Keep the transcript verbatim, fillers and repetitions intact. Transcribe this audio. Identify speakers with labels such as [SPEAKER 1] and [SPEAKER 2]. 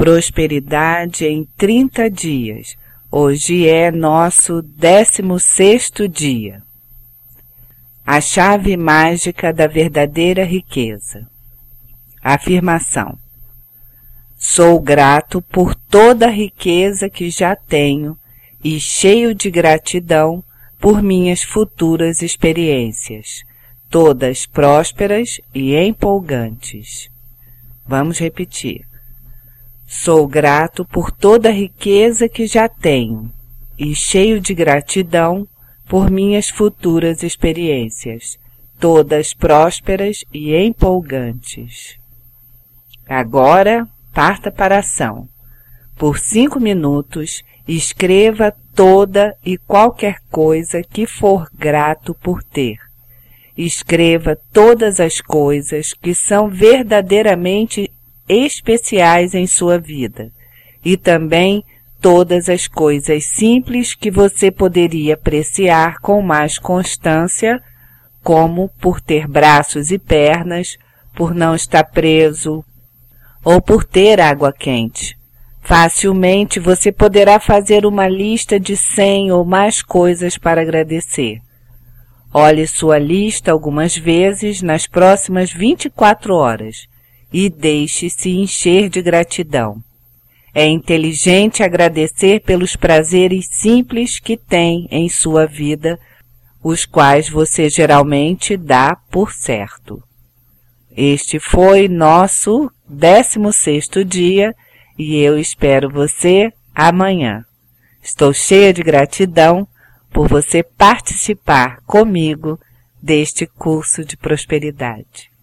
[SPEAKER 1] Prosperidade em trinta dias. Hoje é nosso décimo sexto dia. A chave mágica da verdadeira riqueza. Afirmação. Sou grato por toda a riqueza que já tenho e cheio de gratidão por minhas futuras experiências, todas prósperas e empolgantes. Vamos repetir. Sou grato por toda a riqueza que já tenho e cheio de gratidão por minhas futuras experiências, todas prósperas e empolgantes. Agora, parta para a ação. Por cinco minutos, escreva toda e qualquer coisa que for grato por ter. Escreva todas as coisas que são verdadeiramente especiais em sua vida e também todas as coisas simples que você poderia apreciar com mais constância, como por ter braços e pernas, por não estar preso ou por ter água quente. Facilmente você poderá fazer uma lista de cem ou mais coisas para agradecer. Olhe sua lista algumas vezes nas próximas vinte e quatro horas e deixe-se encher de gratidão. É inteligente agradecer pelos prazeres simples que tem em sua vida, os quais você geralmente dá por certo. Este foi nosso décimo sexto dia e eu espero você amanhã. Estou cheia de gratidão por você participar comigo deste curso de prosperidade.